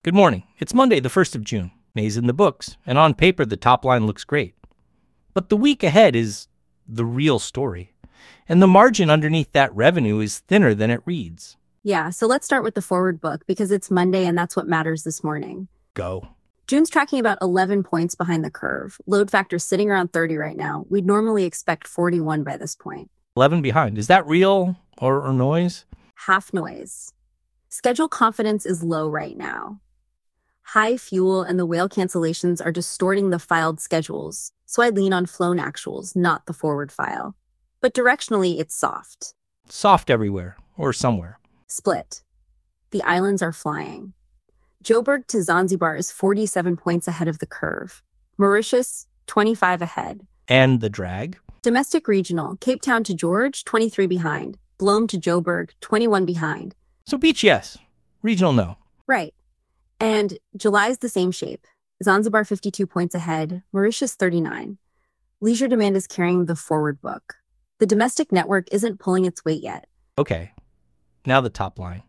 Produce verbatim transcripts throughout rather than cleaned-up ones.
Good morning. It's Monday, the first of June. May's in the books, and on paper, the top line looks great. But the week ahead is the real story, and the margin underneath that revenue is thinner than it reads. Yeah, so let's start with the forward book because it's Monday and that's what matters this morning. Go. June's tracking about eleven points behind the curve. Load factor's sitting around thirty right now. We'd normally expect forty-one by this point. eleven behind. Is that real or, or noise? Half noise. Schedule confidence is low right now. High fuel and the whale cancellations are distorting the filed schedules, so I lean on flown actuals, not the forward file. But directionally, it's soft. Soft everywhere, or somewhere. Split. The islands are flying. Joburg to Zanzibar is forty-seven points ahead of the curve. Mauritius, twenty-five ahead. And the drag? Domestic regional, Cape Town to George, twenty-three behind. Bloem to Joburg, twenty-one behind. So beach, yes. Regional, no. Right. And July's the same shape. Zanzibar fifty-two points ahead, Mauritius thirty-nine. Leisure demand is carrying the forward book. The domestic network isn't pulling its weight yet. Okay. Now the top line.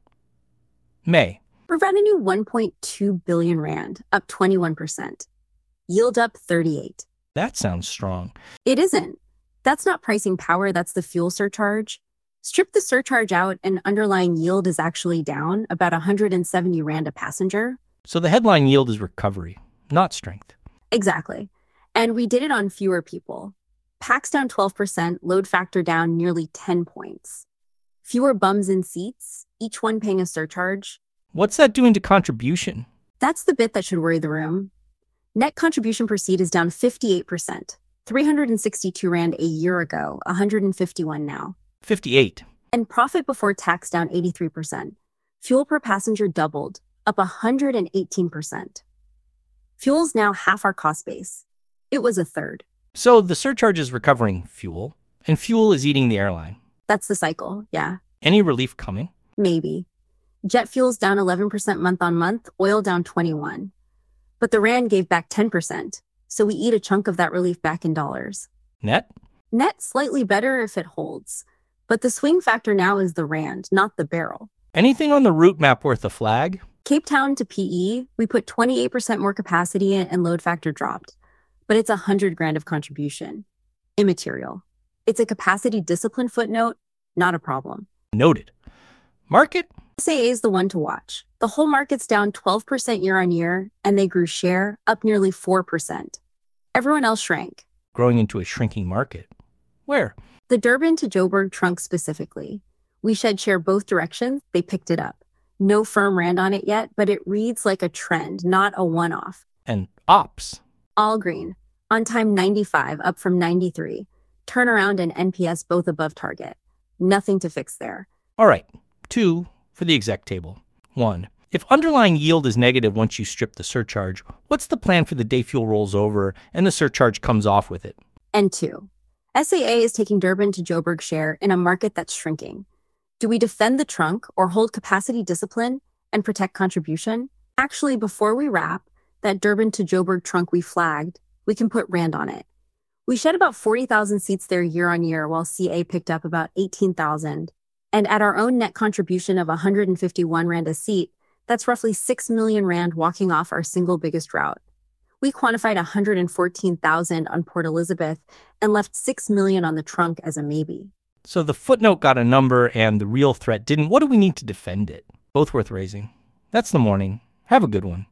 May. For revenue, one point two billion rand, up twenty-one percent. Yield up thirty-eight. That sounds strong. It isn't. That's not pricing power, that's the fuel surcharge. Strip the surcharge out and underlying yield is actually down about one hundred seventy rand a passenger. So the headline yield is recovery, not strength. Exactly. And we did it on fewer people. Packs down twelve percent, load factor down nearly ten points. Fewer bums in seats, each one paying a surcharge. What's that doing to contribution? That's the bit that should worry the room. Net contribution per seat is down fifty-eight percent. three hundred sixty-two rand a year ago, one hundred fifty-one now. fifty-eight. And profit before tax down eighty-three percent. Fuel per passenger doubled, up one hundred eighteen percent. Fuel's now half our cost base. It was a third. So the surcharge is recovering fuel, and fuel is eating the airline. That's the cycle, yeah. Any relief coming? Maybe. Jet fuel's down eleven percent month on month, oil down twenty-one. But the rand gave back ten percent, so we eat a chunk of that relief back in dollars. Net? Net slightly better if it holds. But the swing factor now is the rand, not the barrel. Anything on the route map worth a flag? Cape Town to P E, we put twenty-eight percent more capacity in and load factor dropped. But it's one hundred grand of contribution. Immaterial. It's a capacity discipline footnote, not a problem. Noted. Market? S A A is the one to watch. The whole market's down twelve percent year on year, and they grew share up nearly four percent. Everyone else shrank. Growing into a shrinking market. Where? The Durban to Joburg trunk specifically. We shed share both directions. They picked it up. No firm rand on it yet, but it reads like a trend, not a one-off. And ops? All green. On time ninety-five, up from ninety-three. Turnaround and N P S both above target. Nothing to fix there. All right. Two for the exec table. One. If underlying yield is negative once you strip the surcharge, what's the plan for the day fuel rolls over and the surcharge comes off with it? And two. S A A is taking Durban to Joburg share in a market that's shrinking. Do we defend the trunk or hold capacity discipline and protect contribution? Actually, before we wrap, that Durban to Joburg trunk we flagged, we can put rand on it. We shed about forty thousand seats there year on year while C A picked up about eighteen thousand. And at our own net contribution of one hundred fifty-one rand a seat, that's roughly six million rand walking off our single biggest route. We quantified one hundred fourteen thousand on Port Elizabeth and left six million on the trunk as a maybe. So the footnote got a number and the real threat didn't. What do we need to defend it? Both worth raising. That's the morning. Have a good one.